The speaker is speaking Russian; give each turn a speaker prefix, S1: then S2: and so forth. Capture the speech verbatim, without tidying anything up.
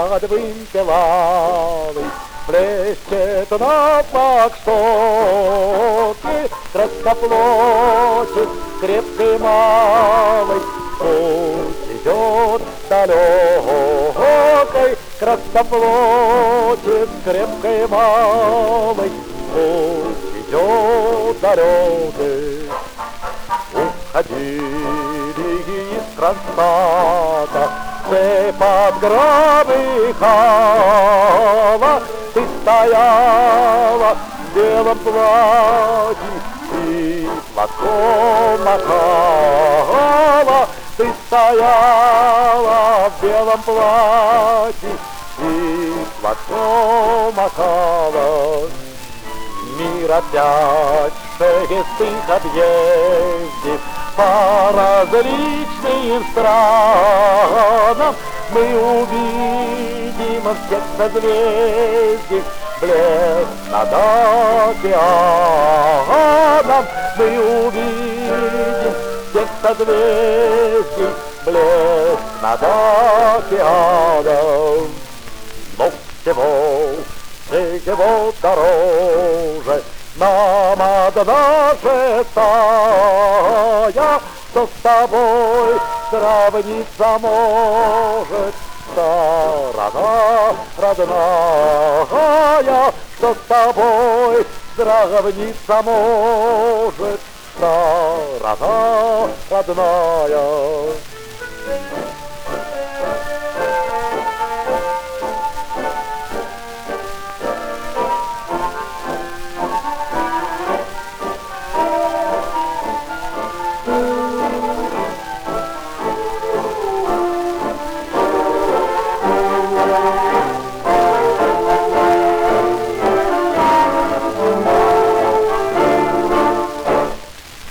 S1: над вымпелами, блещет на флагштоке краскоплотик крепкой малой. Путь идет далекой, краскоплотик крепкой малой. Путь идет далекой. Уходили из Кронштадта цепь гробыхала. Ты стояла в белом платье и платком махала. Ты стояла в белом платье и платком махала. Мир опять шестых объездит по различным странам. Мы увидим всех созвездий блеск над океаном. Мы увидим всех созвездий блеск над океаном. Но всего, всего дороже нам одна шестая, что с тобой сравниться может сторона родная, что с тобой сравниться может сторона родная.